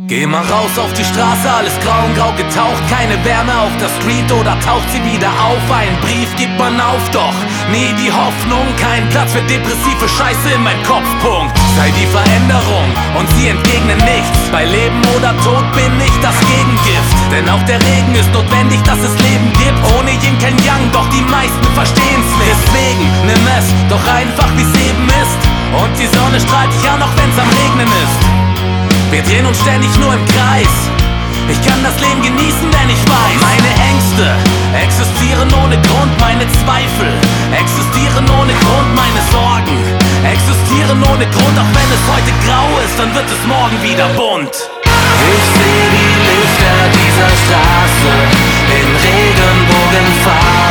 Geh mal raus auf die Straße, alles grau und grau getaucht. Keine Wärme auf der Street oder taucht sie wieder auf? Ein Brief gibt man auf, doch nie die Hoffnung. Kein Platz für depressive Scheiße in meinem Kopf, Punkt. Sei die Veränderung und sie entgegnen nichts. Bei Leben oder Tod bin ich das Gegengift. Denn auch der Regen ist notwendig, dass es Leben gibt. Ohne Yin kein Yang, doch die meisten verstehen's nicht. Deswegen nimm es doch einfach, wie's eben ist. Und die Sonne strahlt dich an, auch wenn's am Regnen ist. Wir drehen uns ständig nur im Kreis. Ich kann das Leben genießen, denn ich weiß, meine Ängste existieren ohne Grund, meine Zweifel existieren ohne Grund, meine Sorgen existieren ohne Grund. Auch wenn es heute grau ist, dann wird es morgen wieder bunt. Ich seh die Lichter dieser Straße in Regenbogenfarben.